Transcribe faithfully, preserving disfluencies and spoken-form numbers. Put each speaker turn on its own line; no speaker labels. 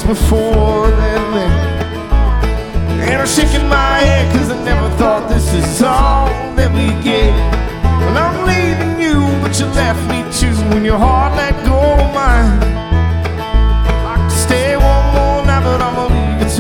once before then, then. And I'm shaking my head cause I never thought this is all that we get. Well, I'm leaving you, but you left me too. When your heart let go